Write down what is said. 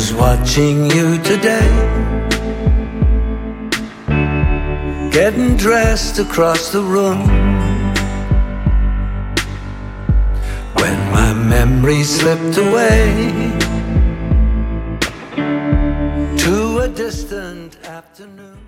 was watching you today, getting dressed across the room, when my memory slipped away to a distant afternoon.